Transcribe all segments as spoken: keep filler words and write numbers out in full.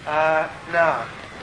Uh, now,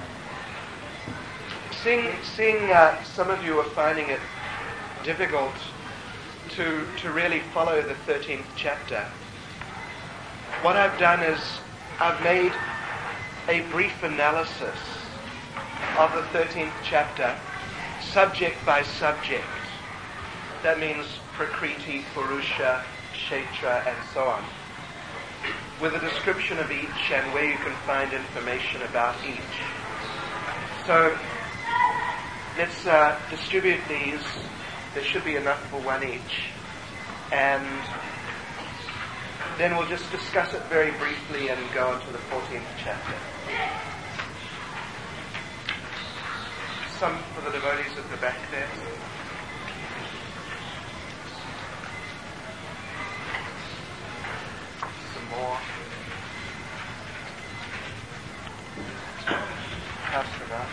seeing, seeing uh, some of you are finding it difficult to, to really follow the thirteenth chapter, what I've done is I've made a brief analysis of the thirteenth chapter, subject by subject. That means Prakriti, Purusha, Kshetra, and so on, with a description of each and where you can find information about each. So let's uh, distribute these. There should be enough for one each. And then we'll just discuss it very briefly and go on to the fourteenth chapter. Some for the devotees at the back there. Some more. Pass them out.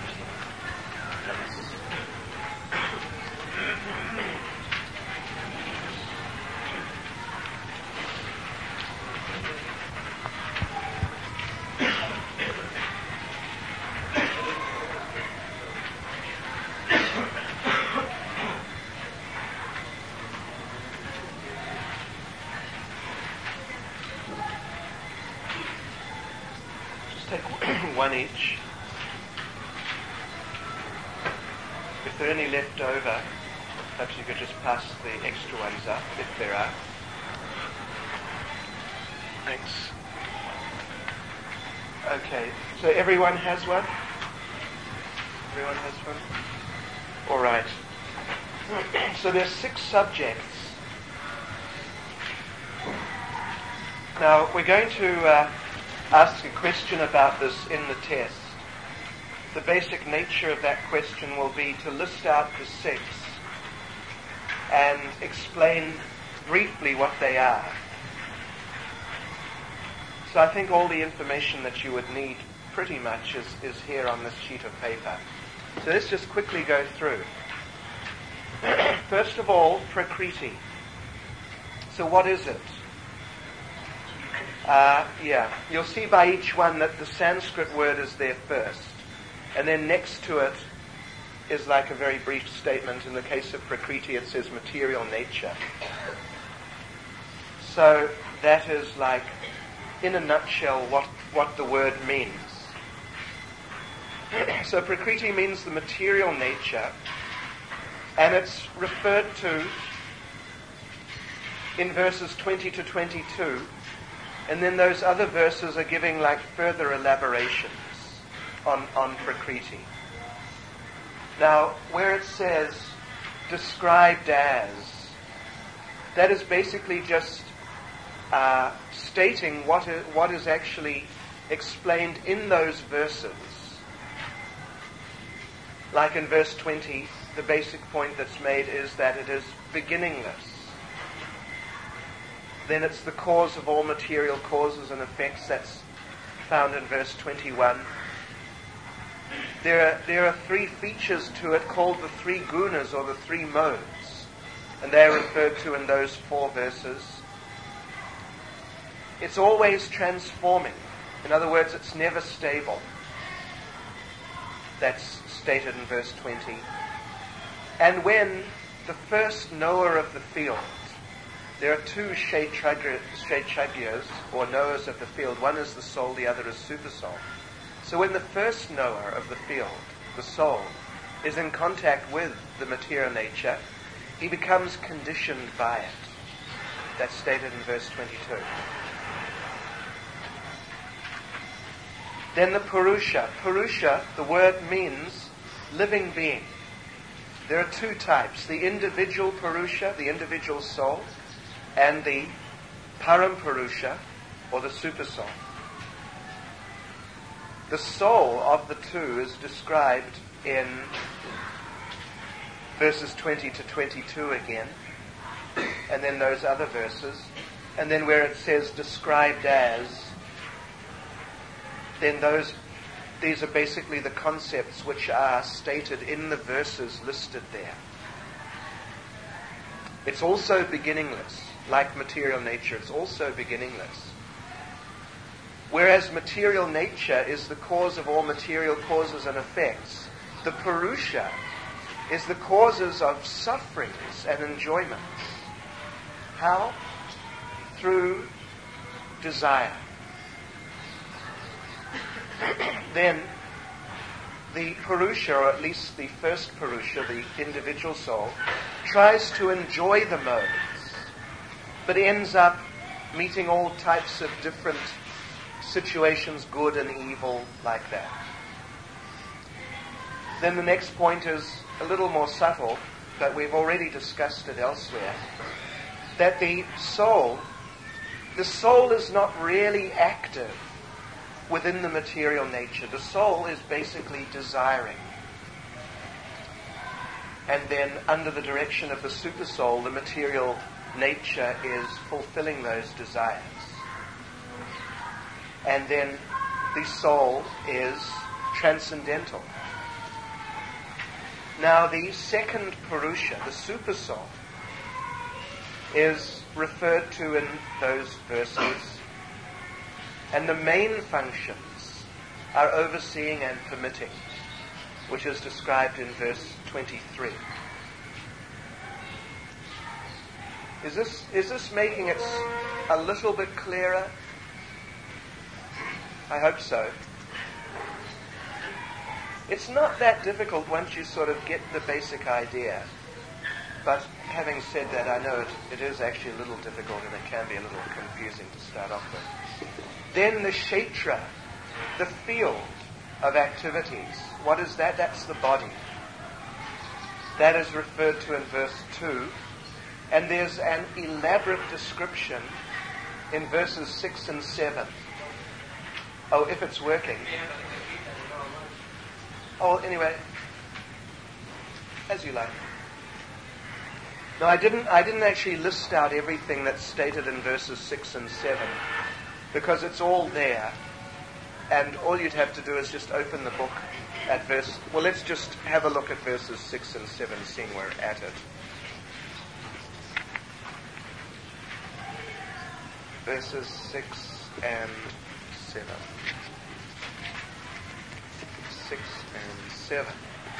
One each. If there are any left over, perhaps you could just pass the extra ones up, if there are. Thanks. Okay, so everyone has one? Everyone has one? All right. So there's six subjects. Now, we're going to uh, ask a question about this in the test. The basic nature of that question will be to list out the six and explain briefly what they are. So I think all the information that you would need pretty much is, is here on this sheet of paper. So let's just quickly go through. First of all, Prakriti. So what is it? Uh, yeah, you'll see by each one that the Sanskrit word is there first. And then next to it is like a very brief statement. In the case of Prakriti, it says material nature. So that is like, in a nutshell, what, what the word means. So Prakriti means the material nature, and it's referred to in verses twenty to twenty-two. And then those other verses are giving like further elaborations on, on Prakriti. Now, where it says described as, that is basically just uh, stating what is, what is actually explained in those verses. Like in verse twenty, the basic point that's made is that it is beginningless. Then it's the cause of all material causes and effects. That's found in verse twenty-one. There are, there are three features to it called the three gunas, or the three modes. And they are referred to in those four verses. It's always transforming. In other words, it's never stable. That's stated in verse twenty. And when the first knower of the field, there are two Kshetragyas, or knowers of the field. One is the soul, the other is super soul. So when the first knower of the field, the soul, is in contact with the material nature, he becomes conditioned by it. That's stated in verse twenty-two. Then the Purusha. Purusha, the word means living being. There are two types. The individual Purusha, the individual soul, and the Parampurusha, or the super soul. The soul of the two is described in verses twenty to twenty-two again, and then those other verses, and then where it says described as, then those these are basically the concepts which are stated in the verses listed there. It's also beginningless, like material nature. It's also beginningless. Whereas material nature is the cause of all material causes and effects, the Purusha is the causes of sufferings and enjoyments. How? Through desire. Then the Purusha, or at least the first Purusha, the individual soul, tries to enjoy the modes, but ends up meeting all types of different situations, good and evil, like that. Then the next point is a little more subtle, but we've already discussed it elsewhere, that the soul, the soul is not really active within the material nature. The soul is basically desiring. And then under the direction of the super soul, the material nature is fulfilling those desires. And then the soul is transcendental. Now the second Purusha, the super soul, is referred to in those verses, and the main functions are overseeing and permitting, which is described in verse twenty-three. Is this, is this making it a little bit clearer? I hope so. It's not that difficult once you sort of get the basic idea. But having said that, I know it, it is actually a little difficult and it can be a little confusing to start off with. Then the kshetra, the field of activities. What is that? That's the body. That is referred to in verse two. And there's an elaborate description in verses six and seven. Oh, if it's working. Oh, anyway, as you like. No, I didn't. I didn't actually list out everything that's stated in verses six and seven, because it's all there, and all you'd have to do is just open the book at verse. Well, let's just have a look at verses six and seven, seeing we're at it. Verses six and seven. Six and seven.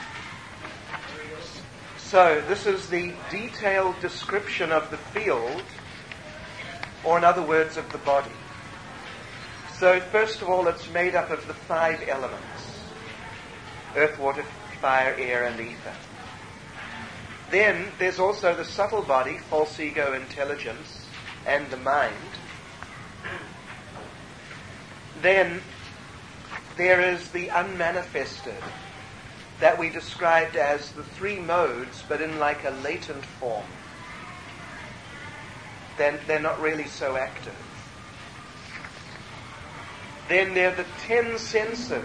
So this is the detailed description of the field, or in other words, of the body. So first of all, it's made up of the five elements: earth, water, fire, air, and ether. Then there's also the subtle body, false ego, intelligence, and the mind. Then there is the unmanifested, that we described as the three modes, but in like a latent form. Then they're not really so active. Then there are the ten senses.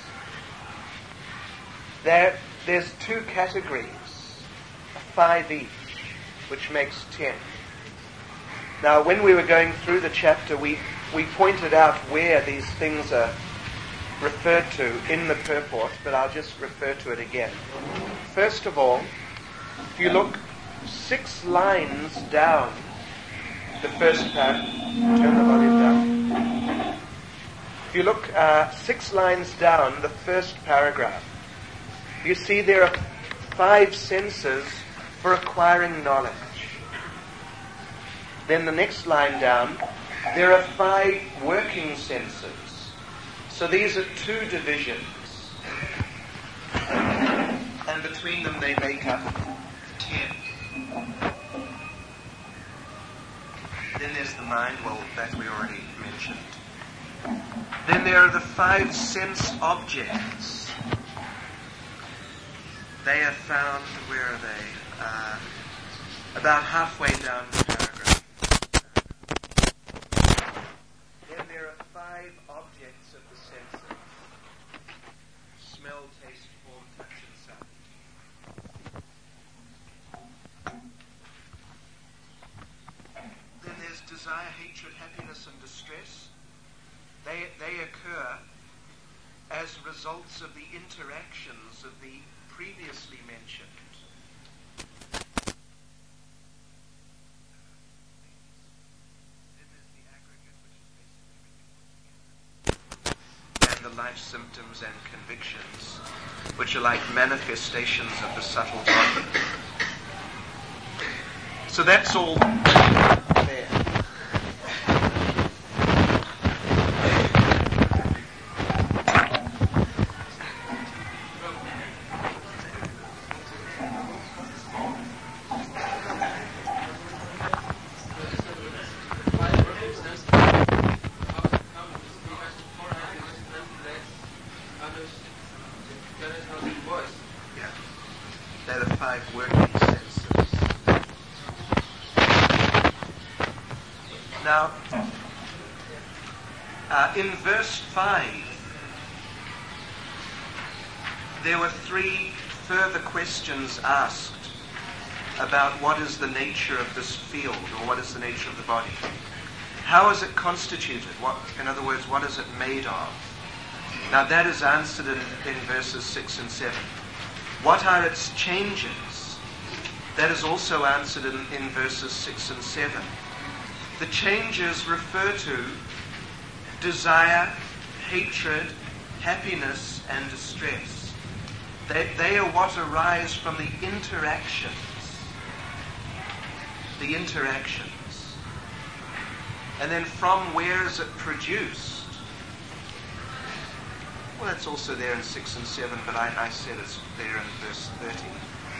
There, there's two categories, five each, which makes ten. Now, when we were going through the chapter, we, we pointed out where these things are referred to in the purport, but I'll just refer to it again. First of all, if you look six lines down, the first paragraph, turn the volume down. If you look uh, six lines down, the first paragraph, you see there are five senses for acquiring knowledge. Then the next line down, there are five working senses. So these are two divisions. And between them they make up ten. Then there's the mind, well, that we already mentioned. Then there are the five sense objects. They are found, where are they? Uh, about halfway down the paragraph. Then there are five objects of the senses: smell, taste, form, touch, and sound. Then there's desire, hatred, happiness, and distress. They, they occur as results of the interactions of the previously mentioned. Then there's the aggregate, which is basically everything put together. the life symptoms and convictions, which are like manifestations of the subtle body. So that's all there. Now, uh, in verse five, there were three further questions asked about what is the nature of this field, or what is the nature of the body. How is it constituted? What, in other words, what is it made of? Now that is answered in, in verses six and seven. What are its changes? That is also answered in, in verses six and seven. The changes refer to desire, hatred, happiness, and distress. They, they are what arise from the interactions. The interactions. And then from where is it produced? Well, that's also there in six and seven, but I, I said it's there in verse thirty.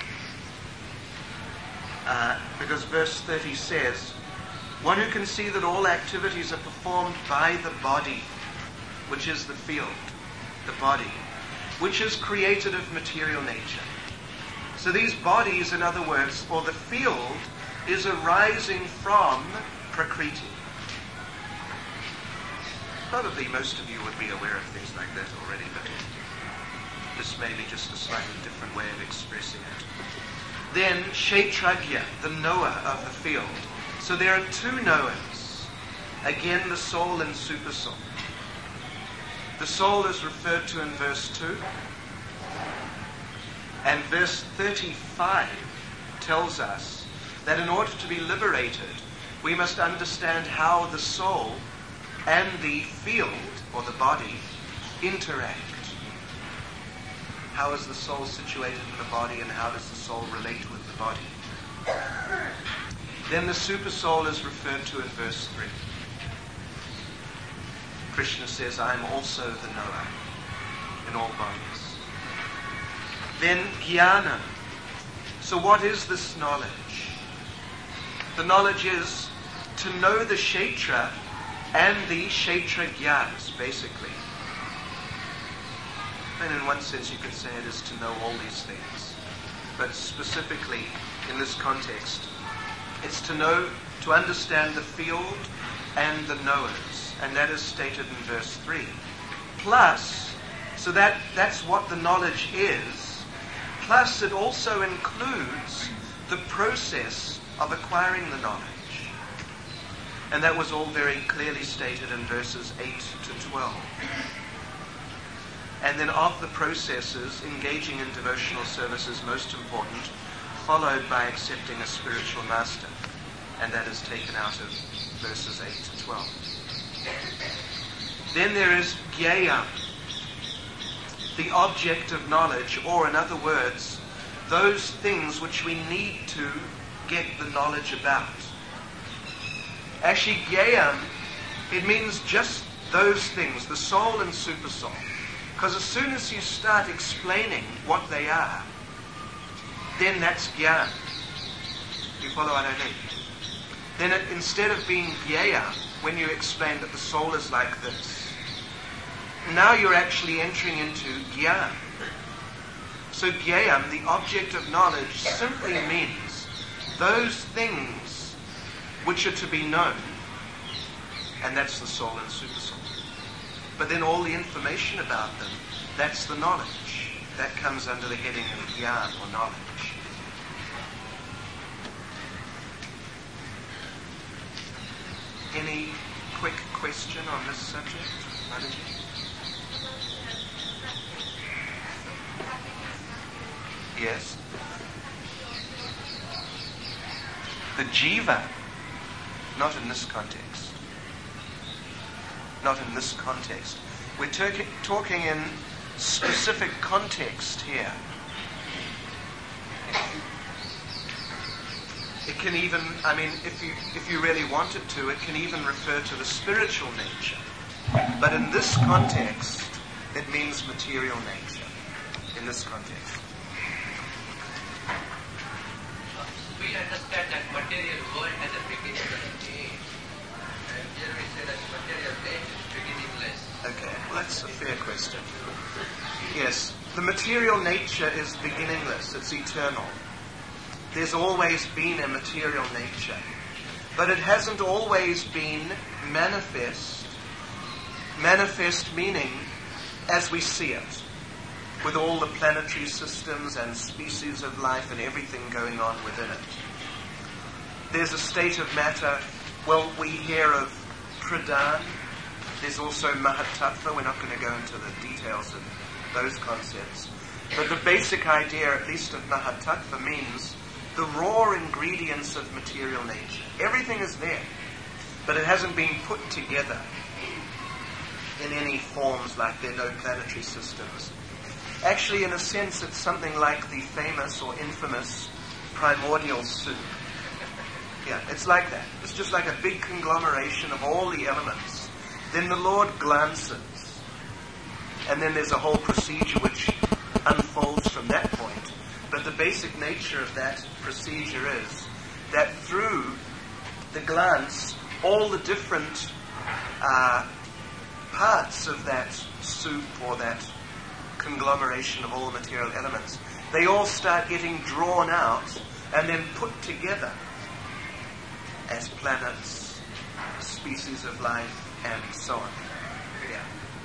Uh, because verse thirty says, one who can see that all activities are performed by the body, which is the field, the body, which is created of material nature. So these bodies, in other words, or the field, is arising from Prakriti. Probably most of you would be aware of things like that already, but this may be just a slightly different way of expressing it. Then Kshetragya, the knower of the field. So there are two knowers. Again, the soul and supersoul. The soul is referred to in verse two. And verse thirty-five tells us that in order to be liberated, we must understand how the soul and the field, or the body, interact. How is the soul situated in the body, and how does the soul relate with the body? Then the supersoul is referred to in verse three. Krishna says, I am also the knower in all bodies. Then jnana. So what is this knowledge? The knowledge is to know the kshetra and the kshetragyanas, basically. And in one sense you could say it is to know all these things. But specifically in this context, it's to know, to understand the field and the knowers. And that is stated in verse three. Plus, so that, that's what the knowledge is. Plus it also includes the process of acquiring the knowledge. And that was all very clearly stated in verses eight to twelve. And then of the processes, engaging in devotional service is most important, followed by accepting a spiritual master. And that is taken out of verses eight to twelve. Then there is jnana, the object of knowledge, or in other words, those things which we need to get the knowledge about. Actually, jnana, it means just those things, the soul and supersoul. Because as soon as you start explaining what they are, then that's jnana. You follow what I mean? Then it, instead of being jnana, when you explain that the soul is like this, now you're actually entering into jnana. So jnana, the object of knowledge, simply means those things which are to be known, and that's the soul and supersoul. But then all the information about them, that's the knowledge. That comes under the heading of jnana, or knowledge. Any quick question on this subject, Manaji? Yes? The jiva, not in this context. Not in this context. We're talking, talking in specific context here. It can even, I mean, if you if you really wanted to, it can even refer to the spiritual nature. But in this context, it means material nature. In this context. We understand that material world has a beginning and end. And here we say that material nature is beginningless. Okay, well that's a fair question. Yes, the material nature is beginningless. It's eternal. There's always been a material nature. But it hasn't always been manifest. Manifest meaning as we see it, with all the planetary systems and species of life and everything going on within it. There's a state of matter, well, we hear of Pradhan. There's also Mahatattva. We're not going to go into the details of those concepts. But the basic idea, at least of Mahatattva, means the raw ingredients of material nature. Everything is there, but it hasn't been put together in any forms, like there are no planetary systems. Actually, in a sense, it's something like the famous or infamous primordial soup. Yeah, it's like that. It's just like a big conglomeration of all the elements. Then the Lord glances, and then there's a whole procedure which unfolds from that point. But the basic nature of that procedure is that through the glance, all the different uh, parts of that soup or that conglomeration of all the material elements, they all start getting drawn out and then put together as planets, species of life, and so on. Yeah.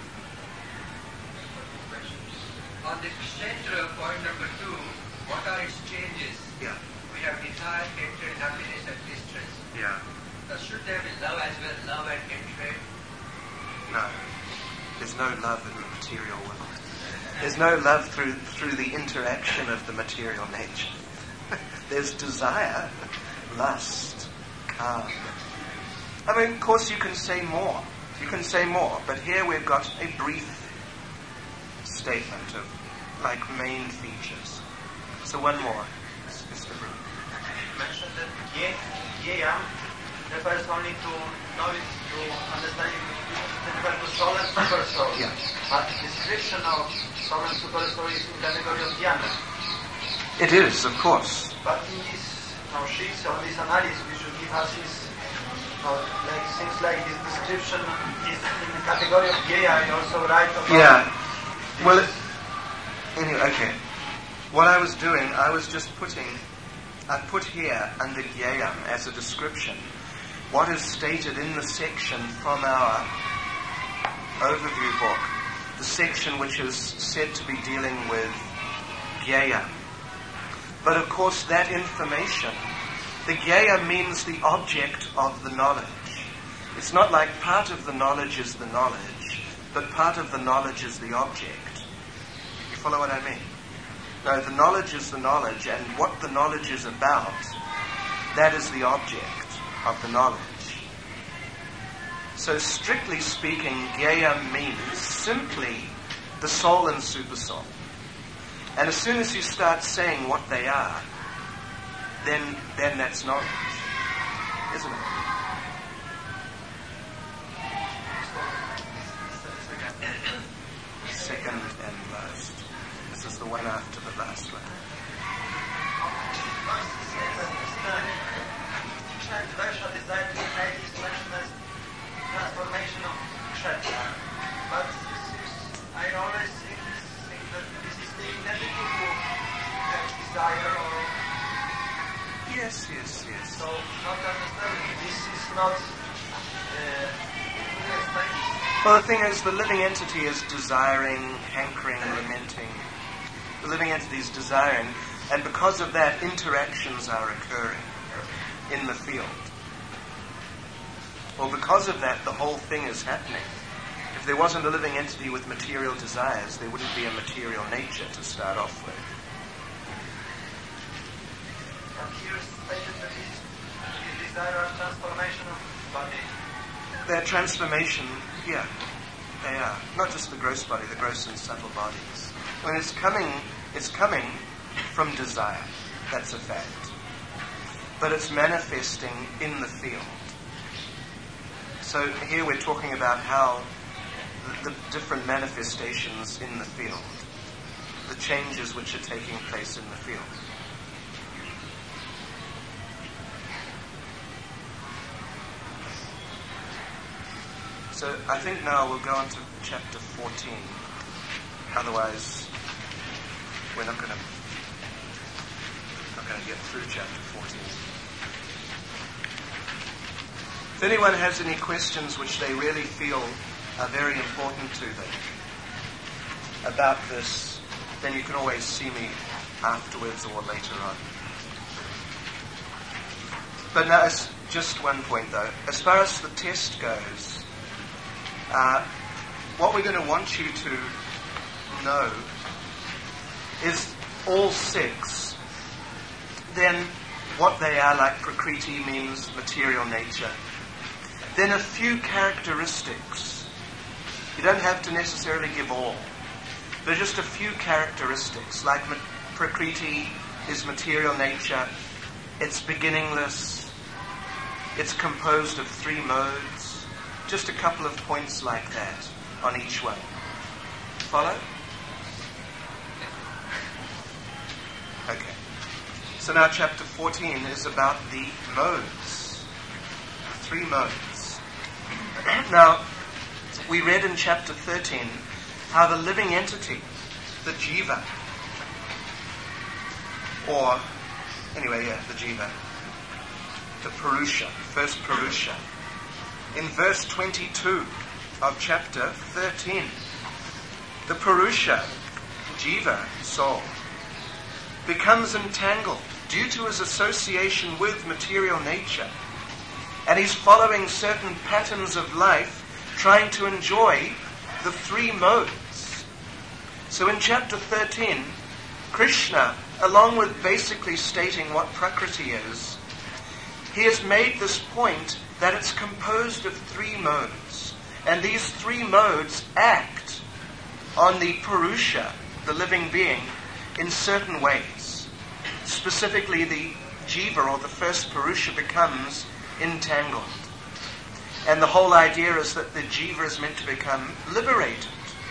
On the central point number two, what are its changes? Yeah. We have desire, hatred, happiness, and distress. Yeah. So should there be love as well, love and hatred? No. There's no love in the material world. There's no love through through the interaction of the material nature. There's desire, lust, calm. I mean, of course you can say more. You can say more, but here we've got a brief statement of, like, main features. So one more, Mister Broom. You mentioned that Yeyam refers only to knowledge, to understanding, refers to soul and super soul. Yeah. But the description of soul and super soul is in the category of Jnana. It is, of course. But in this now sheets or this analysis, we should give us this, uh, like, seems like this description is in the category of Yeya, also right about. Yeah. Well, it, anyway, okay. What I was doing, I was just putting, I put here under Gyayam as a description what is stated in the section from our overview book, the section which is said to be dealing with Gyayam. But of course that information, the Gyayam means the object of the knowledge. It's not like part of the knowledge is the knowledge, but part of the knowledge is the object. You follow what I mean? No, the knowledge is the knowledge, and what the knowledge is about, that is the object of the knowledge. So strictly speaking, Gyayam means simply the soul and supersoul. And as soon as you start saying what they are, then then that's knowledge, isn't it? Second and last. This is the one after the last one. Transformation of kshetra. But I always think, think that this is the negative to have desire or. Yes, yes, yes. So, not understanding this is not. Uh, Well, the thing is, the living entity is desiring, hankering, lamenting. The living entity is desiring, and because of that, interactions are occurring in the field. Well, because of that, the whole thing is happening. If there wasn't a living entity with material desires, there wouldn't be a material nature to start off with. And here stated that this desire and transformation of body. Their transformation, yeah, they are. Not just the gross body, the gross and subtle bodies. When it's coming, it's coming from desire. That's a fact. But it's manifesting in the field. So here we're talking about how the, the different manifestations in the field, the changes which are taking place in the field. So I think now we'll go on to chapter fourteen. Otherwise, we're not going to not going to get through chapter fourteen. If anyone has any questions which they really feel are very important to them about this, then you can always see me afterwards or later on. But now, as just one point though, as far as the test goes, Uh, what we're going to want you to know is all six, then what they are, like prakriti means material nature, then a few characteristics. You don't have to necessarily give all. There's just a few characteristics, like ma- prakriti is material nature, it's beginningless, it's composed of three modes. Just a couple of points like that on each one. Follow? Okay. So now chapter fourteen is about the modes. Three modes. Now, we read in chapter thirteen how the living entity, the jiva, or, anyway, yeah, the jiva, the purusha, first purusha, in verse twenty-two of chapter thirteen, the purusha, jiva, soul, becomes entangled due to his association with material nature, and he's following certain patterns of life, trying to enjoy the three modes. So in chapter thirteen, Krishna, along with basically stating what prakriti is, he has made this point that it's composed of three modes. And these three modes act on the purusha, the living being, in certain ways. Specifically, the jiva, or the first purusha, becomes entangled. And the whole idea is that the jiva is meant to become liberated.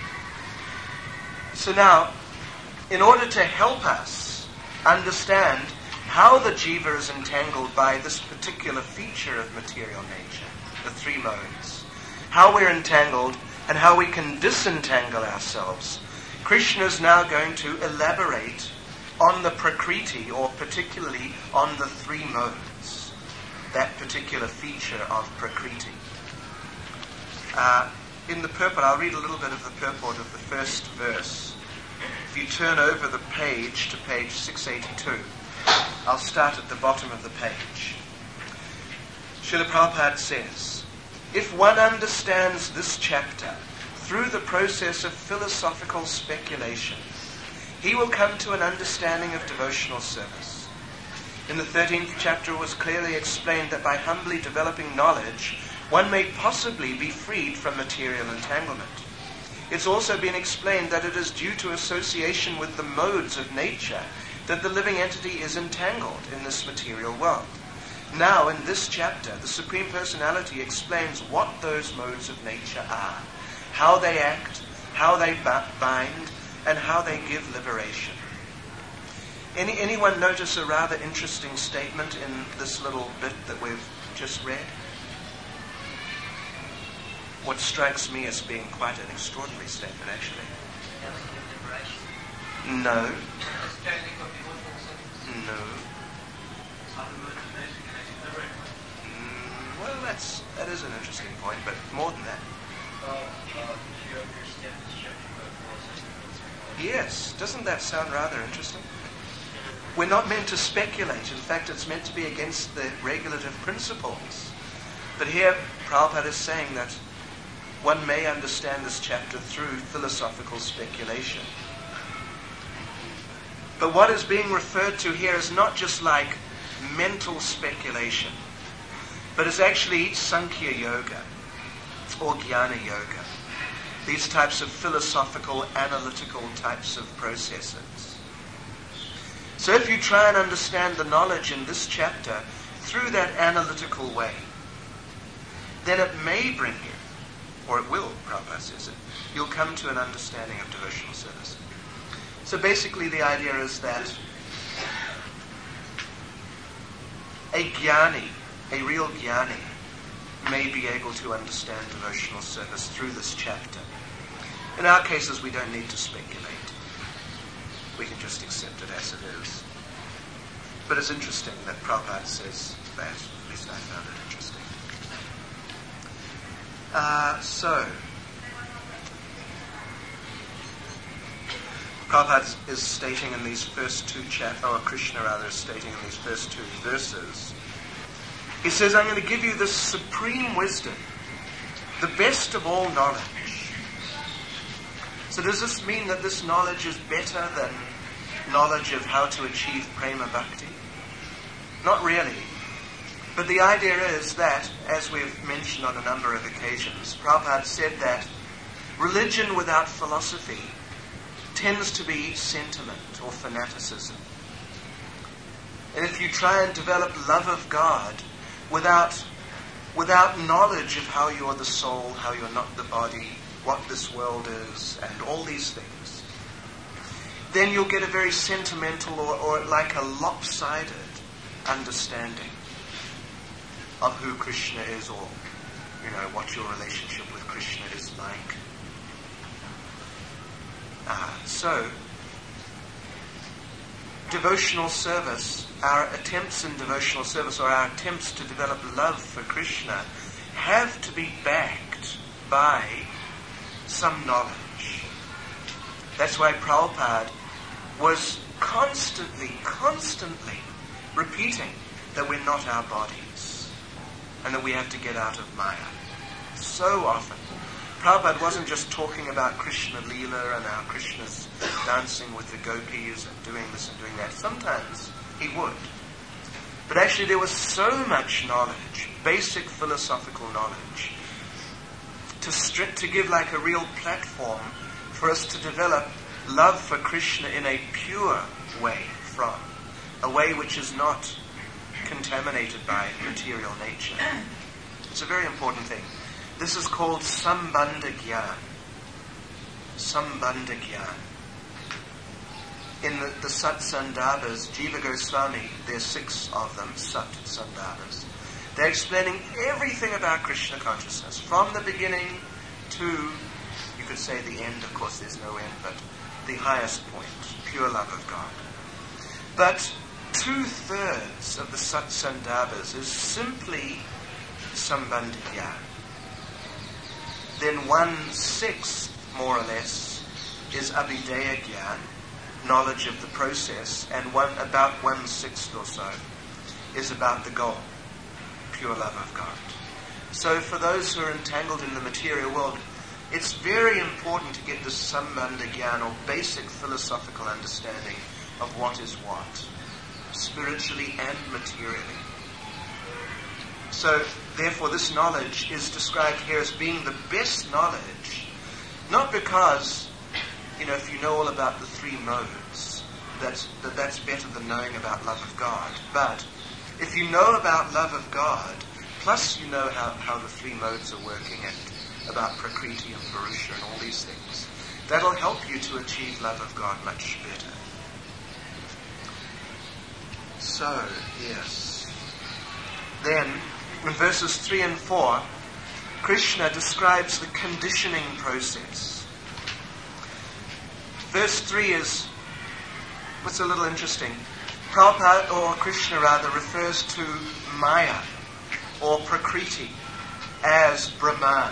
So now, in order to help us understand how the jiva is entangled by this particular feature of material nature, the three modes, how we're entangled and how we can disentangle ourselves, Krishna is now going to elaborate on the prakriti, or particularly on the three modes, that particular feature of prakriti. Uh, in the purport, I'll read a little bit of the purport of the first verse. If you turn over the page to page six eighty-two, I'll start at the bottom of the page. Srila Prabhupada says, if one understands this chapter through the process of philosophical speculation, he will come to an understanding of devotional service. In the thirteenth chapter it was clearly explained that by humbly developing knowledge, one may possibly be freed from material entanglement. It's also been explained that it is due to association with the modes of nature that the living entity is entangled in this material world. Now, in this chapter, the Supreme Personality explains what those modes of nature are, how they act, how they bind, and how they give liberation. Any, anyone notice a rather interesting statement in this little bit that we've just read? What strikes me as being quite an extraordinary statement, actually. No. No. Mm, well, that's that is an interesting point, but more than that. Yes, doesn't that sound rather interesting? We're not meant to speculate. In fact, it's meant to be against the regulative principles. But here, Prabhupada is saying that one may understand this chapter through philosophical speculation. But what is being referred to here is not just like mental speculation, but it's actually Sankhya Yoga or Jnana Yoga. these types of philosophical, analytical types of processes. So if you try and understand the knowledge in this chapter through that analytical way, then it may bring you, or it will, Prabhupada says it, you'll come to an understanding of devotional service. So basically the idea is that a jnani, a real jnani, may be able to understand devotional service through this chapter. In our cases, we don't need to speculate. We can just accept it as it is. But it's interesting that Prabhupada says that. At least I found it interesting. Uh, so, Prabhupada is stating in these first two chapters, or Krishna rather is stating in these first two verses, he says, I'm going to give you the supreme wisdom, the best of all knowledge. So does this mean that this knowledge is better than knowledge of how to achieve prema bhakti? Not really. But the idea is that, as we've mentioned on a number of occasions, Prabhupada said that religion without philosophy tends to be sentiment or fanaticism. And if you try and develop love of God without, without knowledge of how you're the soul, how you're not the body, what this world is, and all these things, then you'll get a very sentimental or, or like a lopsided understanding of who Krishna is, or, you know, what your relationship with Krishna is like. Uh, so, devotional service, our attempts in devotional service, or our attempts to develop love for Krishna, have to be backed by some knowledge. That's why Prabhupada was constantly, constantly repeating that we're not our bodies and that we have to get out of Maya. So often. Prabhupada wasn't just talking about Krishna Leela and how Krishna's dancing with the gopis and doing this and doing that. Sometimes he would. But actually there was so much knowledge, basic philosophical knowledge, to stri- to give like a real platform for us to develop love for Krishna in a pure way from, a way which is not contaminated by material nature. It's a very important thing. This is called Sambandha Gyan. Sambandha Gyan. In the, the Sat Sandarbhas, Jiva Goswami, there's six of them, Sat Sandarbhas. They're explaining everything about Krishna consciousness, from the beginning to, you could say the end, of course there's no end, but the highest point, pure love of God. But two-thirds of the Sat Sandarbhas is simply Sambandha Gyan. Then one-sixth, more or less, is Abhideya Gyan, knowledge of the process, and one about one-sixth or so is about the goal, pure love of God. So for those who are entangled in the material world, it's very important to get this Sambandha Gyan, or basic philosophical understanding of what is what, spiritually and materially. So, therefore, this knowledge is described here as being the best knowledge, not because, you know, if you know all about the three modes, that's, that that's better than knowing about love of God. But if you know about love of God, plus you know how, how the three modes are working and about Prakriti and Purusha and all these things, that'll help you to achieve love of God much better. So, yes. Then, in verses three and four, Krishna describes the conditioning process. Verse three is, what's a little interesting, Prabhupada, or Krishna rather, refers to Maya, or Prakriti, as Brahman.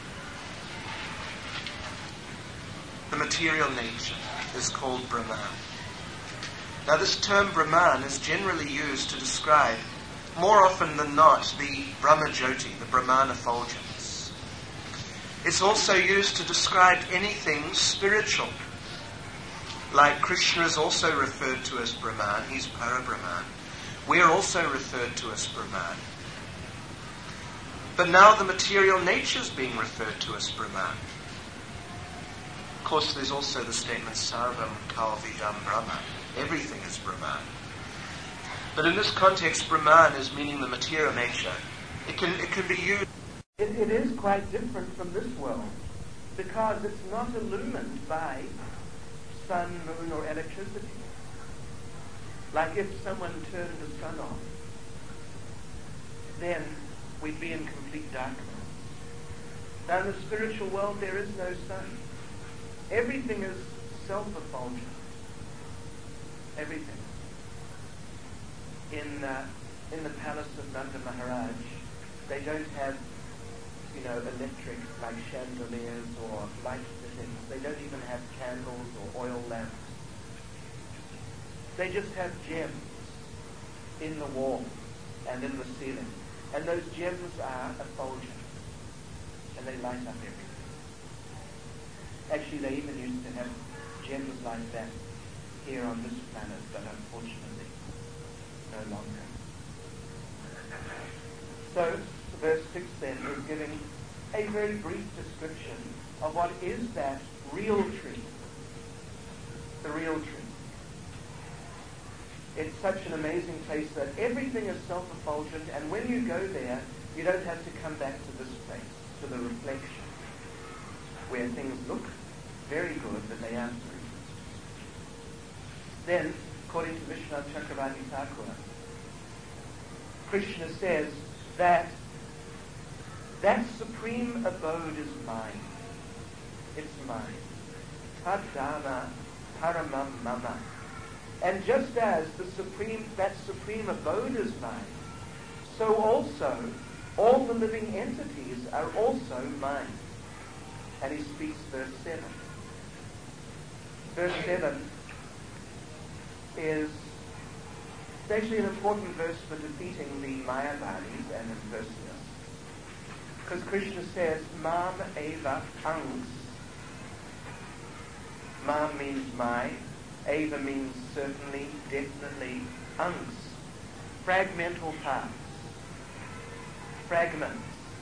The material nature is called Brahman. Now this term Brahman is generally used to describe, more often than not, the Brahmajyoti, the Brahman effulgence. It's also used to describe anything spiritual. Like Krishna is also referred to as Brahman, he's Para-Brahman. We're also referred to as Brahman. But now the material nature is being referred to as Brahman. Of course, there's also the statement Sarvam Kalvidam Brahma. Everything is Brahman. But in this context, Brahman is meaning the material nature. It can it can be used. It, it is quite different from this world because it's not illumined by sun, moon, or electricity. Like if someone turned the sun off, then we'd be in complete darkness. Now in the spiritual world there is no sun. Everything is self-effulgent. Everything. In uh, in the palace of Nanda Maharaj, they don't have, you know, electric like chandeliers or light fittings. They don't even have candles or oil lamps. They just have gems in the wall and in the ceiling. And those gems are effulgent. And they light up everything. Actually, they even used to have gems like that here on this planet, but unfortunately, no longer. So, verse six then is giving a very brief description of what is that real tree. The real tree. It's such an amazing place that everything is self-effulgent, and when you go there, you don't have to come back to this place, to the reflection, where things look very good, but they aren't true. Then, according to Vishwanath Chakravarti Thakur, Krishna says that that supreme abode is mine. It's mine. Tadana paramam mama. And just as the supreme, that supreme abode is mine, so also all the living entities are also mine. And he speaks verse seven. Verse seven is actually an important verse for defeating the Mayavadis and impersonalists. Because Krishna says, Mam eva angs. Mam means my. Eva means certainly, definitely. Angs. Fragmental parts. Fragments.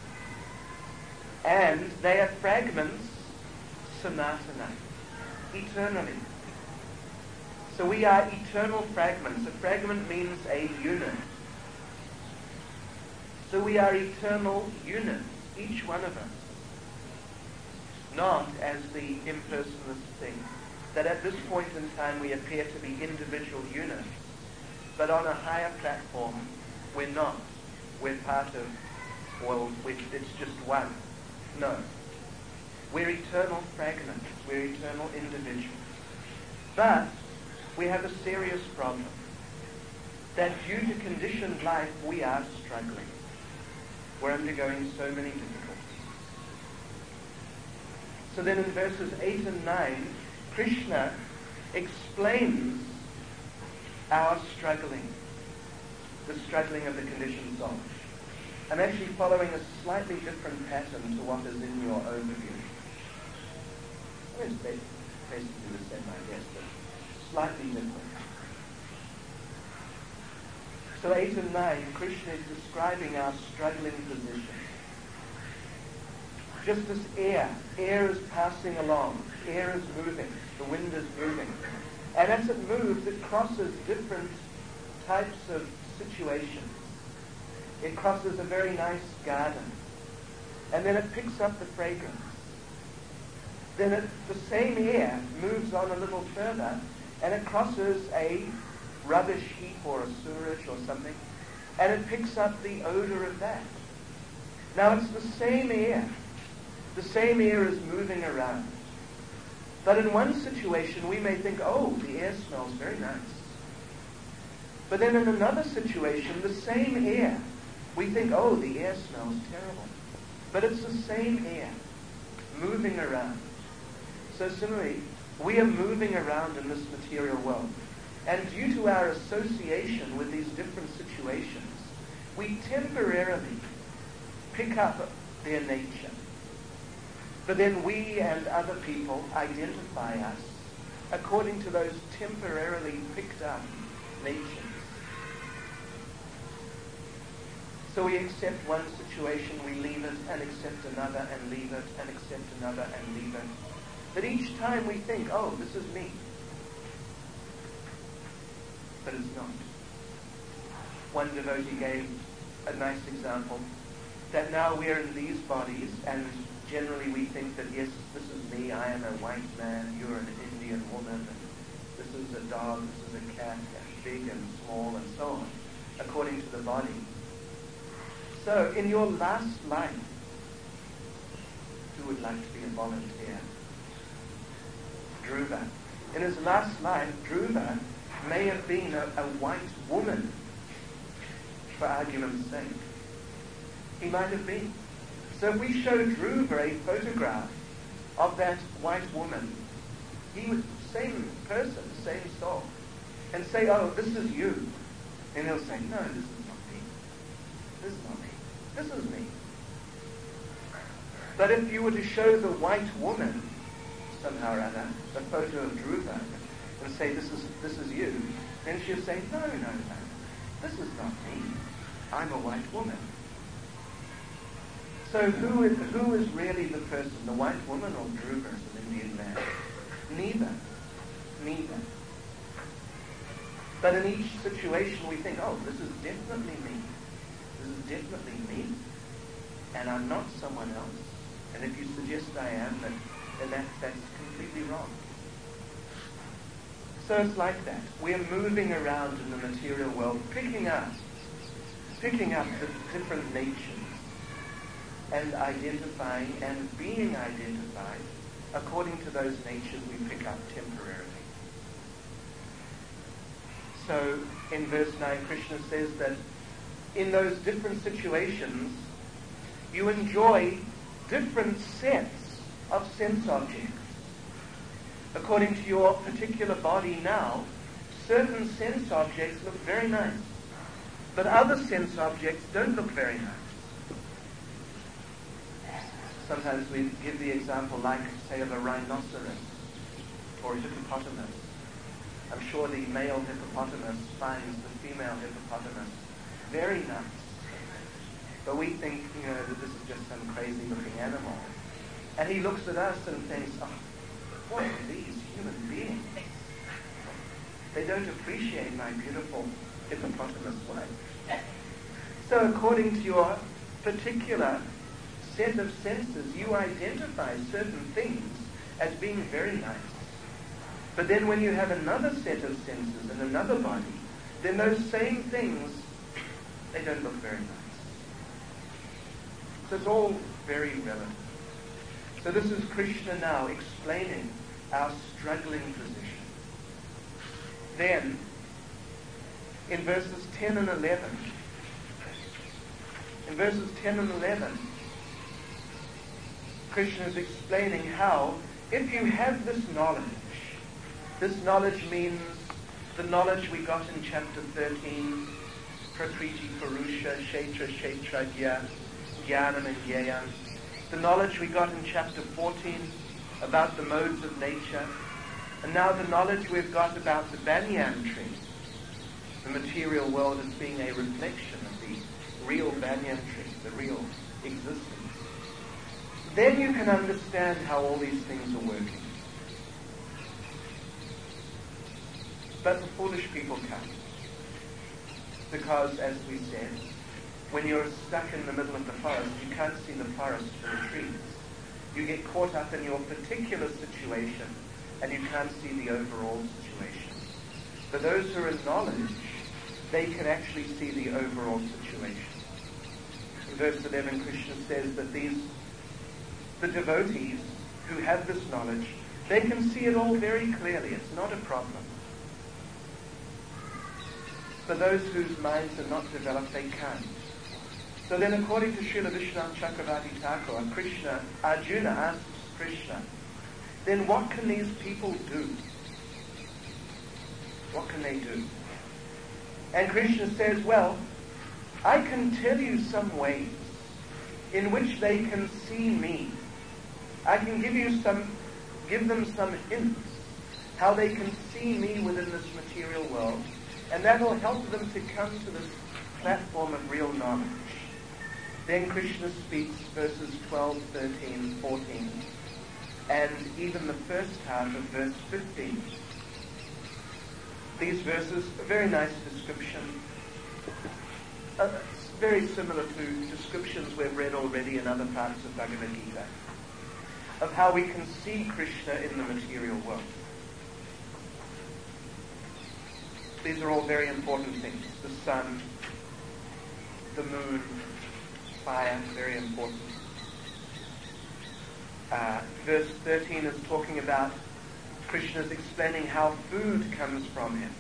And they are fragments sanatana. Eternally. So we are eternal fragments. A fragment means a unit. So we are eternal units, each one of us. Not as the impersonalist thing, that at this point in time we appear to be individual units, but on a higher platform we're not. We're part of, well, it's just one. No. We're eternal fragments. We're eternal individuals. But we have a serious problem, that due to conditioned life we are struggling. We're undergoing so many difficulties. So then in verses eight and nine, Krishna explains our struggling, the struggling of the conditioned soul. I'm actually following a slightly different pattern to what is in your overview. It's basically the same, I guess, but slightly different. So eight and nine, Krishna is describing our struggling position. Just as air, air is passing along, air is moving, the wind is moving. And as it moves, it crosses different types of situations. It crosses a very nice garden. And then it picks up the fragrance. Then it, the same air moves on a little further, and it crosses a rubbish heap or a sewerage or something, and it picks up the odor of that. Now it's the same air. The same air is moving around. But in one situation we may think, oh, the air smells very nice. But then in another situation, the same air, we think, oh, the air smells terrible. But it's the same air moving around. So similarly, we are moving around in this material world. And due to our association with these different situations, we temporarily pick up their nature. But then we and other people identify us according to those temporarily picked up natures. So we accept one situation, we leave it, and accept another, and leave it, and accept another, and leave it. that each time we think, oh, this is me. But it's not. One devotee gave a nice example, that now we're in these bodies, and generally we think that, yes, this is me, I am a white man, you're an Indian woman, and this is a dog, this is a cat, big and small, and so on, according to the body. So, in your last life, who would like to be a volunteer? Dhruva. In his last life, Dhruva may have been a, a white woman, for argument's sake. He might have been. So if we show Dhruva a photograph of that white woman, he would, same person, same soul, and say, oh, this is you. And he'll say, no, this is not me. This is not me. This is me. But if you were to show the white woman, somehow or other, a photo of Dhruva, and say, this is this is you, then she'll say, no, no, no, this is not me. I'm a white woman. So who is, who is really the person, the white woman or Dhruva as an Indian man? Neither. Neither. But in each situation we think, oh, this is definitely me. This is definitely me. And I'm not someone else. And if you suggest I am, then, then that, that's completely wrong. So it's like that. We're moving around in the material world, picking up, picking up the different natures, and identifying and being identified according to those natures we pick up temporarily. So in verse nine, Krishna says that in those different situations, you enjoy different sets of sense objects. According to your particular body now, certain sense objects look very nice, but other sense objects don't look very nice. Sometimes we give the example, like, say, of a rhinoceros or a hippopotamus. I'm sure the male hippopotamus finds the female hippopotamus very nice. But we think, you know, that this is just some crazy-looking animal. And he looks at us and thinks, oh, what are these human beings? They don't appreciate my beautiful hippopotamus wife. So according to your particular set of senses, you identify certain things as being very nice. But then when you have another set of senses in another body, then those same things, they don't look very nice. So it's all very relative. So this is Krishna now explaining our struggling position. Then, in verses ten and eleven, in verses ten and eleven, Krishna is explaining how, if you have this knowledge, this knowledge means the knowledge we got in chapter thirteen, Prakriti, Purusha, Kshetra, Kshetrajya, Jnanam and Jnayam, the knowledge we got in chapter fourteen about the modes of nature, and now the knowledge we've got about the banyan tree, the material world as being a reflection of the real banyan tree, the real existence. Then you can understand how all these things are working. But the foolish people can't. Because, as we said, when you're stuck in the middle of the forest, you can't see the forest for the trees. You get caught up in your particular situation, and you can't see the overall situation. But those who are in knowledge, they can actually see the overall situation. In verse eleven, Krishna says that these, the devotees who have this knowledge, they can see it all very clearly. It's not a problem. For those whose minds are not developed, they can't. So then, according to Srila Vishwanath Chakravarti Thakur, Krishna, Arjuna asks Krishna, then what can these people do? What can they do? And Krishna says, well, I can tell you some ways in which they can see me. I can give you some, give them some hints how they can see me within this material world, and that will help them to come to this platform of real knowledge. Then Krishna speaks verses twelve, thirteen, fourteen. and even the first half of verse fifteen. These verses, a very nice description, uh, very similar to descriptions we've read already in other parts of Bhagavad Gita, of how we can see Krishna in the material world. These are all very important things. The sun, the moon, fire, very important. Uh, verse thirteen is talking about Krishna's explaining how food comes from him.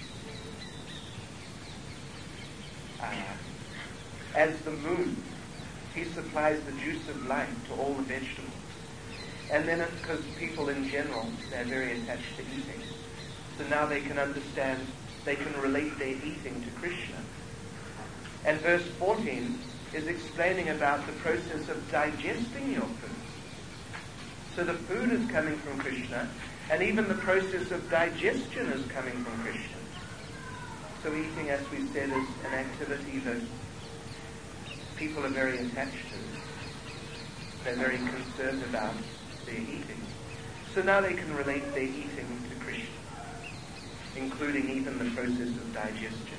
Uh, as the moon, he supplies the juice of life to all the vegetables. And then because people in general, they're very attached to eating. So now they can understand, they can relate their eating to Krishna. And verse fourteen is explaining about the process of digesting your food. So the food is coming from Krishna, and even the process of digestion is coming from Krishna. So eating, as we said, is an activity that people are very attached to. They're very concerned about their eating. So now they can relate their eating to Krishna, including even the process of digestion.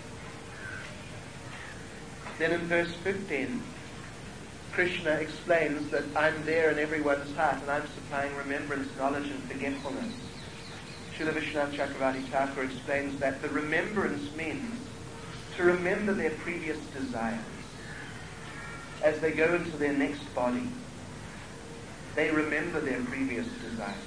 Then in verse fifteen, Krishna explains that I'm there in everyone's heart and I'm supplying remembrance, knowledge and forgetfulness. Srila Vishwanath Chakravarti Thakur explains that the remembrance means to remember their previous desires. As they go into their next body, they remember their previous desires.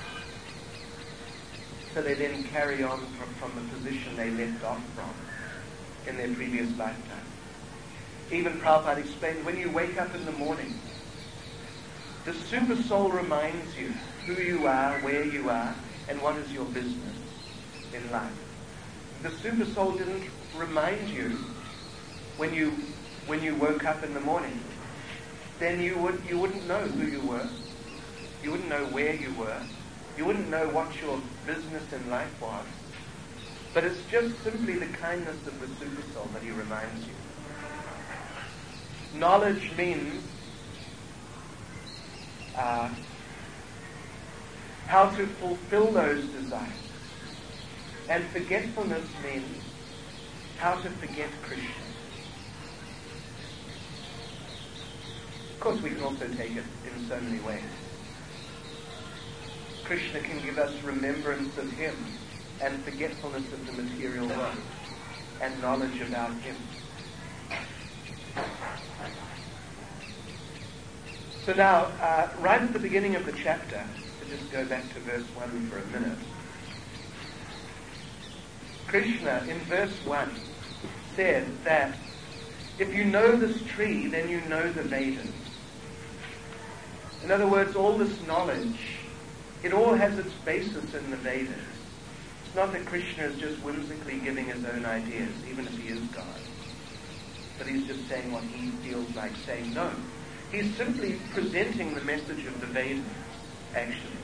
So they then carry on from, from the position they left off from in their previous lifetime. Even Prabhupada explained, when you wake up in the morning, the super soul reminds you who you are, where you are, and what is your business in life. The super soul didn't remind you when you when you woke up in the morning, then you would you wouldn't know who you were. You wouldn't know where you were. You wouldn't know what your business in life was. But it's just simply the kindness of the super soul that he reminds you. Knowledge means uh, how to fulfill those desires. And forgetfulness means how to forget Krishna. Of course, we can also take it in so many ways. Krishna can give us remembrance of him and forgetfulness of the material world and knowledge about him. So now, uh, right at the beginning of the chapter, to just go back to verse one for a minute, Krishna in verse one said that if you know this tree, then you know the Vedas. In other words, all this knowledge, it all has its basis in the Vedas. It's not that Krishna is just whimsically giving his own ideas, even if he is God. But he's just saying what he feels like saying. No. He's simply presenting the message of the Vedas, actually.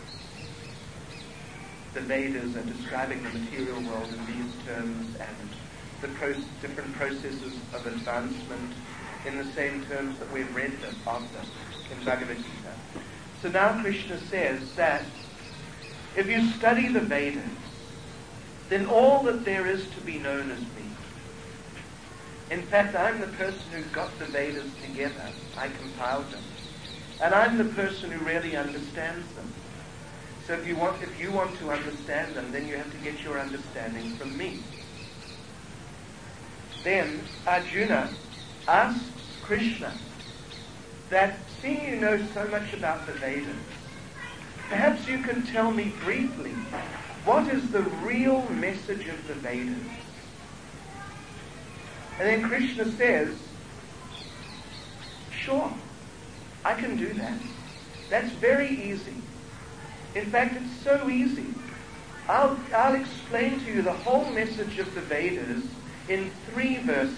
The Vedas are describing the material world in these terms and the pro- different processes of advancement in the same terms that we've read them of them in Bhagavad Gita. So now Krishna says that if you study the Vedas, then all that there is to be known is me. In fact, I'm the person who got the Vedas together. I compiled them. And I'm the person who really understands them. So if you want, if you want to understand them, then you have to get your understanding from me. Then Arjuna asks Krishna that, seeing you know so much about the Vedas, perhaps you can tell me briefly what is the real message of the Vedas. And then Krishna says, sure, I can do that. That's very easy. In fact, it's so easy. I'll, I'll explain to you the whole message of the Vedas in three verses.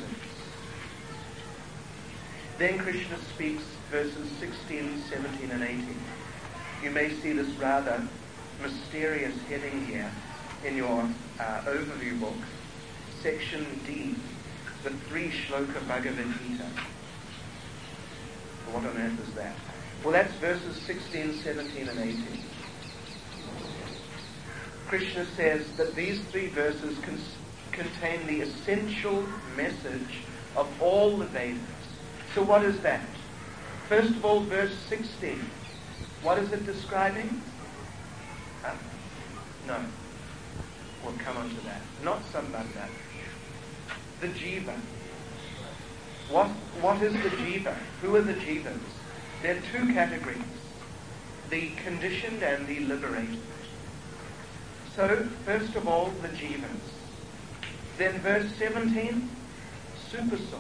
Then Krishna speaks verses sixteen, seventeen, and eighteen. You may see this rather mysterious heading here in your uh, overview book, section D, the three shloka Bhagavad Gita. What on earth is that? Well, that's verses sixteen, seventeen, and eighteen. Krishna says that these three verses con- contain the essential message of all the Vedas. So what is that? First of all, verse sixteen. What is it describing? Huh? No. We'll come on to that. Not Sambandha. The Jiva. What, what is the Jiva? Who are the Jivas? There are two categories. The conditioned and the liberated. So, first of all, the Jivas. Then verse seventeen, Supersoul.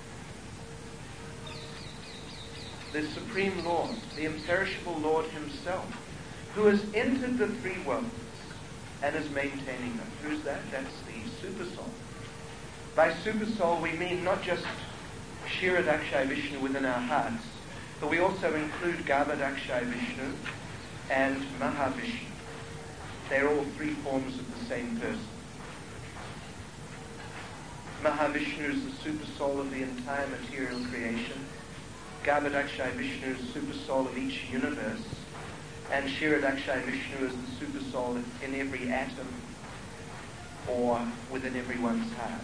The Supreme Lord, the imperishable Lord himself, who has entered the three worlds and is maintaining them. Who's that? That's the Supersoul. By Supersoul we mean not just Kshirodakshay Vishnu within our hearts, but we also include Garbhodakshay Vishnu and Mahavishnu. They're all three forms of the same person. Mahavishnu is the Supersoul of the entire material creation. Garbhodakshay Vishnu is the Supersoul of each universe. And Kshirodakshay Vishnu is the Supersoul in every atom or within everyone's heart.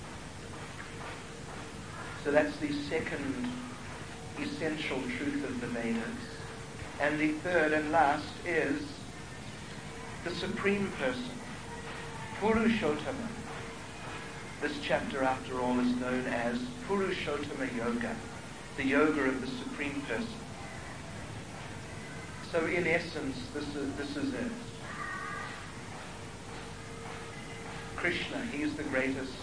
So that's the second essential truth of the Vedas. And the third and last is the Supreme Person, Purushottama. This chapter, after all, is known as Purushottama Yoga, the yoga of the Supreme Person. So in essence, this is, this is it. Krishna, he is the greatest,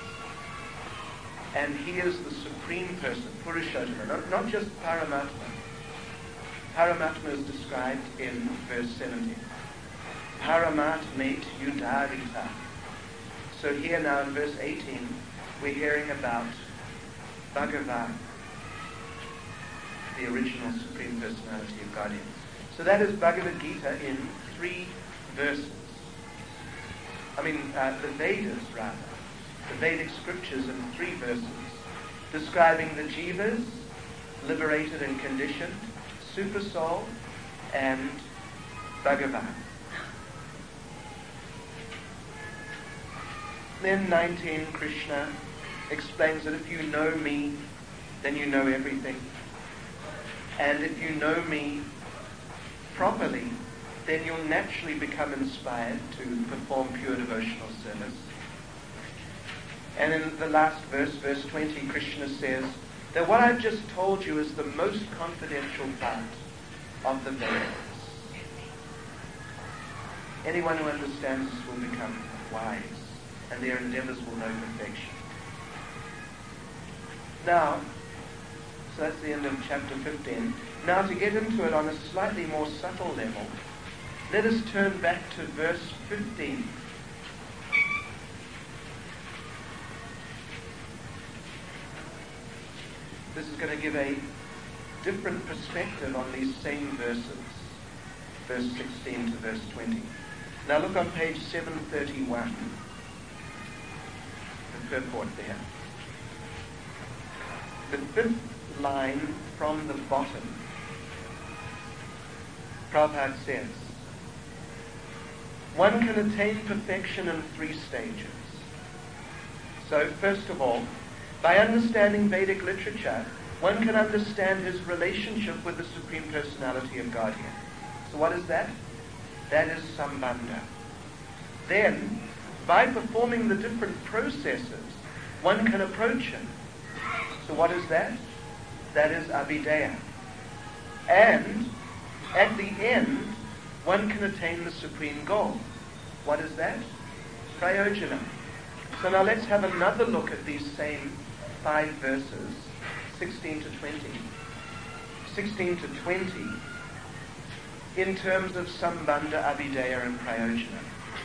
and he is the Supreme Person, Purushottama, not, not just Paramatma. Paramatma is described in verse seventeen. Paramatmate Udarita. So here now in verse eighteen, we're hearing about Bhagavan, the original Supreme Personality of Godhead. So that is Bhagavad Gita in three verses. I mean, uh, the Vedas, rather. The Vedic scriptures in three verses, describing the Jivas, liberated and conditioned, Supersoul, and Bhagavan. Then nineteen, Krishna explains that if you know me, then you know everything. And if you know me properly, then you'll naturally become inspired to perform pure devotional service. And in the last verse, verse twenty, Krishna says that what I've just told you is the most confidential part of the Vedas. Anyone who understands this will become wise, and their endeavors will know perfection. Now, so that's the end of chapter fifteen. Now to get into it on a slightly more subtle level, let us turn back to verse fifteen. This is going to give a different perspective on these same verses, verse sixteen to verse twenty. Now look on page seven thirty-one, the purport there. The fifth line from the bottom, Prabhupada says, one can attain perfection in three stages. So first of all, by understanding Vedic literature, one can understand his relationship with the Supreme Personality of Godhead. So what is that? That is Sambandha. Then, by performing the different processes, one can approach him. So what is that? That is Abhideya. And at the end, one can attain the supreme goal. What is that? Prayojana. So now let's have another look at these same five verses, sixteen to twenty. sixteen to twenty, in terms of Sambandha, Abhideya, and Prayojana.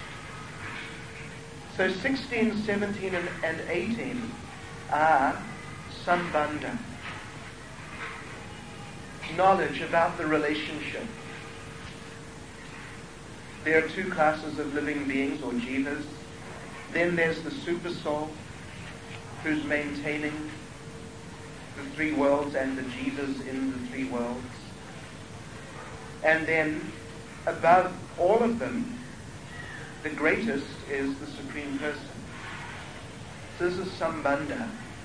So sixteen, seventeen, and, and eighteen are Sambandha. Knowledge about the relationship. There are two classes of living beings, or jivas. Then there's the Supersoul, who's maintaining the three worlds and the jivas in the three worlds. And then, above all of them, the greatest is the Supreme Person. So this is Sambandha.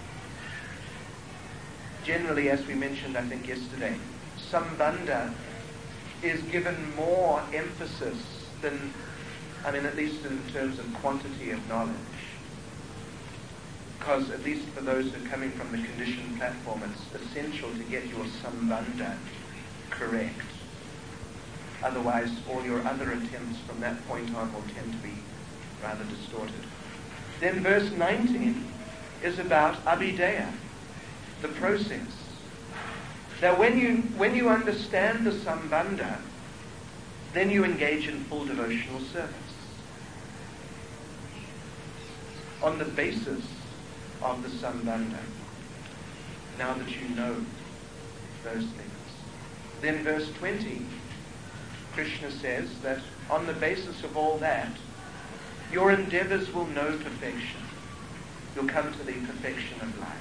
Generally, as we mentioned, I think, yesterday, Sambandha is given more emphasis than, I mean, at least in terms of quantity of knowledge. Because, at least for those who are coming from the conditioned platform, it's essential to get your Sambandha correct. Otherwise, all your other attempts from that point on will tend to be rather distorted. Then verse nineteen is about Abhideya, the process. Now, when you when you understand the Sambandha, then you engage in full devotional service on the basis of the Sambandha, now that you know those things. Then verse twenty, Krishna says that on the basis of all that, your endeavors will know perfection. You'll come to the perfection of life.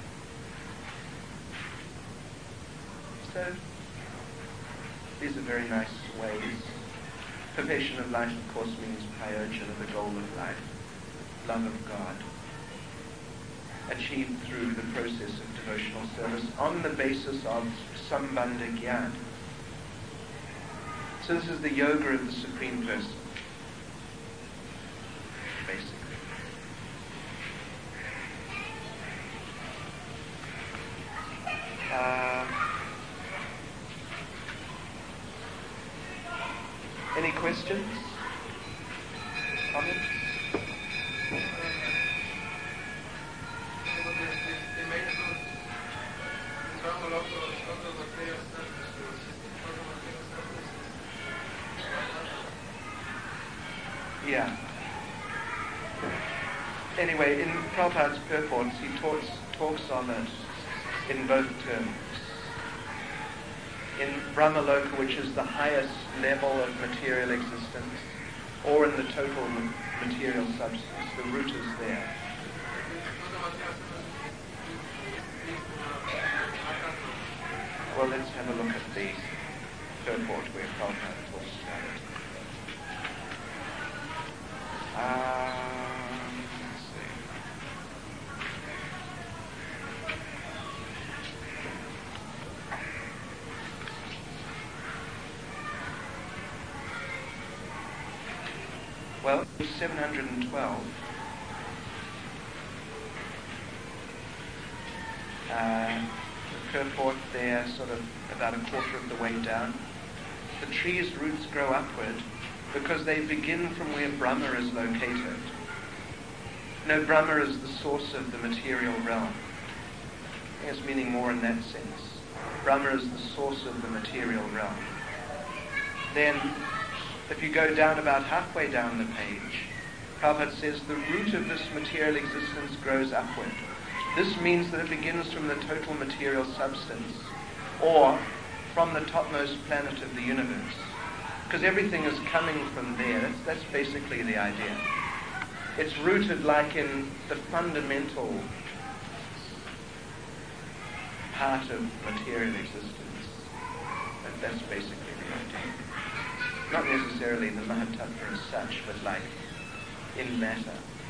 So, these are very nice ways. Perfection of life, of course, means prayojana, the goal of life, love of God, achieved through the process of devotional service on the basis of Sambandha Gyan. So this is the yoga of the Supreme Person, basically. Uh, any questions? Comments? Yeah. Anyway, in Prabhupada's purports, he talks, talks on it in both terms. In Brahmaloka, which is the highest level of material existence, or in the total material substance, the root is there. Well, let's have a look at the purport where Prabhupada talks about it. Um, let's see. Well, seven hundred twelve. Uh, the purport there, sort of about a quarter of the way down. The tree's roots grow upward because they begin from where Brahma is located. No, Brahma is the source of the material realm. I think it's meaning more in that sense. Brahma is the source of the material realm. Then, if you go down about halfway down the page, Prabhupada says the root of this material existence grows upward. This means that it begins from the total material substance, or from the topmost planet of the universe. Because everything is coming from there. That's, that's basically the idea. It's rooted like in the fundamental part of material existence. That, that's basically the idea. Not necessarily the Mahatattva as such, but like in matter.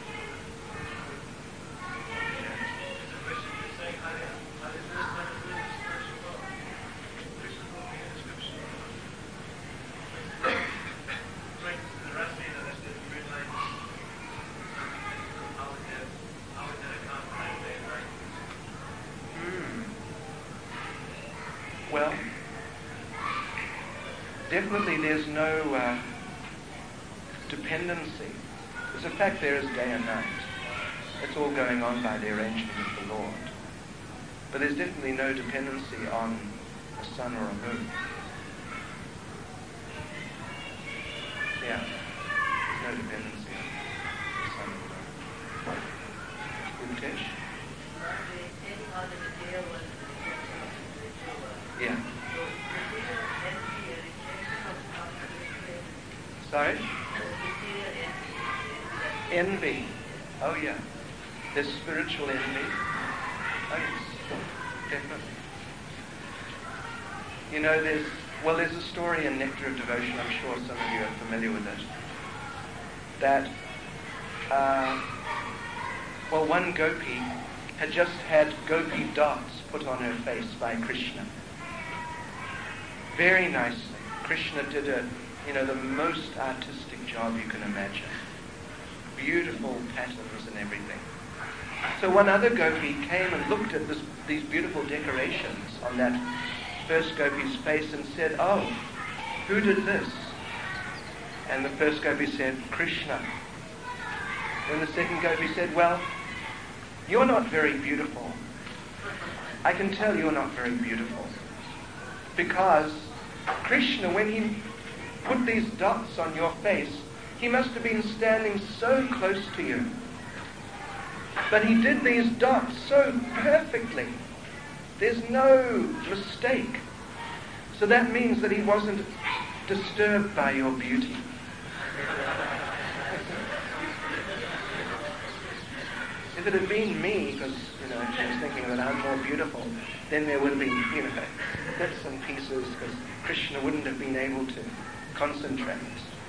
Well, definitely there's no uh, dependency. There's a fact there is day and night. It's all going on by the arrangement of the Lord. But there's definitely no dependency on a sun or a moon. Yeah, there's no dependency on the sun or the moon. Utesh? Yeah. Sorry? Envy. Oh yeah. There's spiritual envy. Oh yes. Definitely. You know, there's Well, there's a story in Nectar of Devotion, I'm sure some of you are familiar with it, that, uh, well, one gopi had just had gopi dots put on her face by Krishna. Very nicely. Krishna did a, you know, the most artistic job you can imagine. Beautiful patterns and everything. So one other gopi came and looked at this, these beautiful decorations on that first gopi's face and said, "Oh, who did this?" And the first gopi said, "Krishna." Then the second gopi said, "Well, you're not very beautiful. I can tell you're not very beautiful. Because Krishna, when he put these dots on your face, he must have been standing so close to you. But he did these dots so perfectly. There's no mistake. So that means that he wasn't disturbed by your beauty." If it had been me, because, you know, I was thinking that I'm more beautiful, then there would be, you know, bits and pieces, because Krishna wouldn't have been able to concentrate.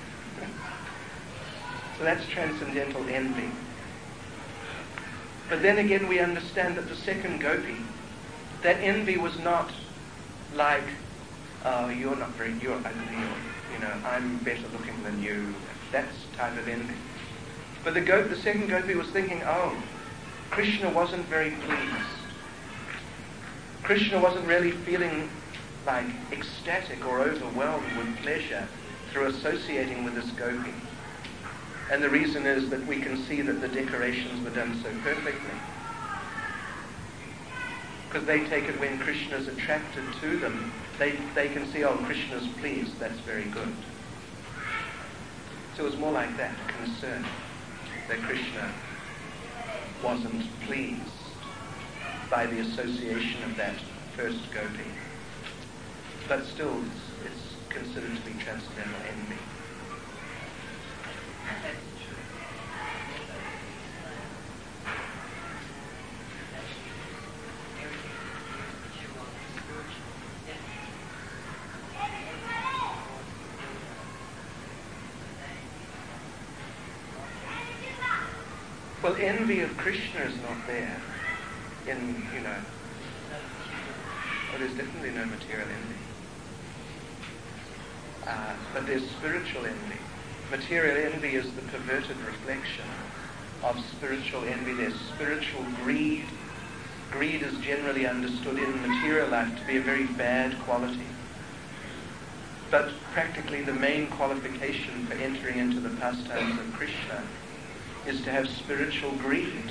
So that's transcendental envy. But then again, we understand that the second gopi, that envy was not like, "Oh, you're not very, you're ugly," or, you know, "I'm better looking than you." That's type of envy. But the gopi, the second gopi was thinking, "Oh, Krishna wasn't very pleased. Krishna wasn't really feeling like ecstatic or overwhelmed with pleasure through associating with this gopi." And the reason is that we can see that the decorations were done so perfectly. Because they take it when Krishna's attracted to them, they, they can see, "Oh, Krishna's pleased, that's very good." So it was more like that, concern, that Krishna wasn't pleased by the association of that first gopi. But still, it's, it's considered to be transcendental envy. Well, envy of Krishna is not there in, you know, well, there's definitely no material envy. Uh, but there's spiritual envy. Material envy is the perverted reflection of spiritual envy. There's spiritual greed. Greed is generally understood in material life to be a very bad quality. But practically the main qualification for entering into the pastimes of Krishna is to have spiritual greed.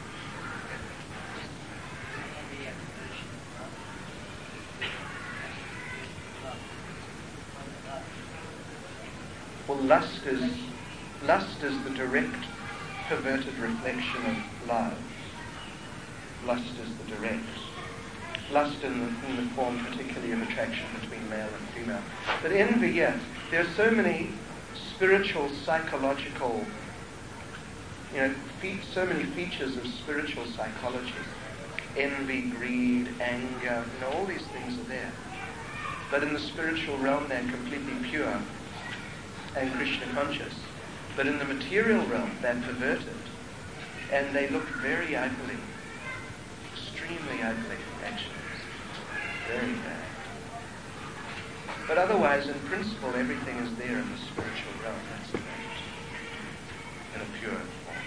Well, lust is lust is the direct perverted reflection of love. Lust is the direct. Lust in the, in the form particularly of attraction between male and female. But envy, yes. There are so many spiritual, psychological, you know, fe- so many features of spiritual psychology. Envy, greed, anger, you know, all these things are there. But in the spiritual realm, they're completely pure and Krishna conscious. But in the material realm, they're perverted. And they look very ugly. Extremely ugly, actually. Very bad. But otherwise, in principle, everything is there in the spiritual realm. That's the fact. In a pure form.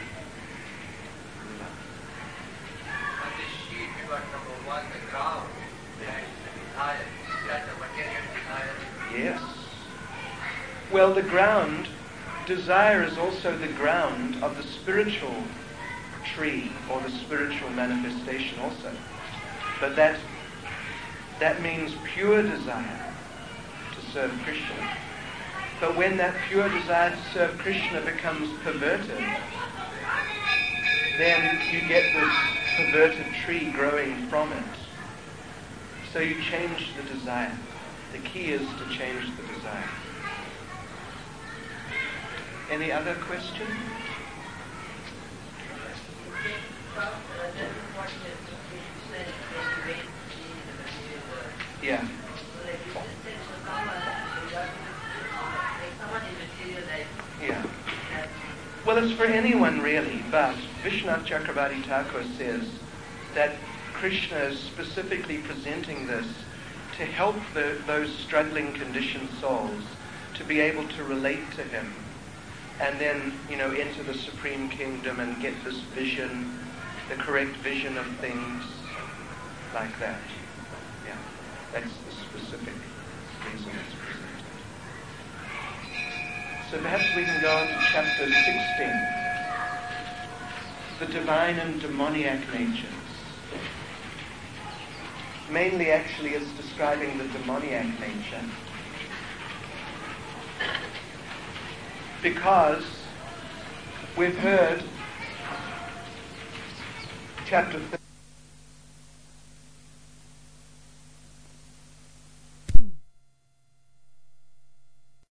On this sheet, we got number one, the ground, and the desire. Is that the material desire? Yes. Well, the ground, desire is also the ground of the spiritual tree or the spiritual manifestation also. But that that means pure desire to serve Krishna. But when that pure desire to serve Krishna becomes perverted, then you get this perverted tree growing from it. So you change the desire. The key is to change the desire. Any other question? Yeah. goes for anyone really, but Vishwanath Chakravarti Thakur says that Krishna is specifically presenting this to help the, those struggling conditioned souls to be able to relate to him and then, you know, enter the Supreme Kingdom and get this vision, the correct vision of things like that. Yeah, that's the specific reason it's presented. So perhaps we can go on to chapter sixteen. The divine and demoniac natures. Mainly actually it's describing the demoniac nature. Because we've heard chapter